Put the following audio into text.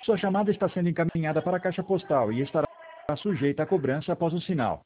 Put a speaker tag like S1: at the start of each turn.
S1: Sua chamada está sendo encaminhada para a caixa postal e estará sujeita a cobrança após o sinal.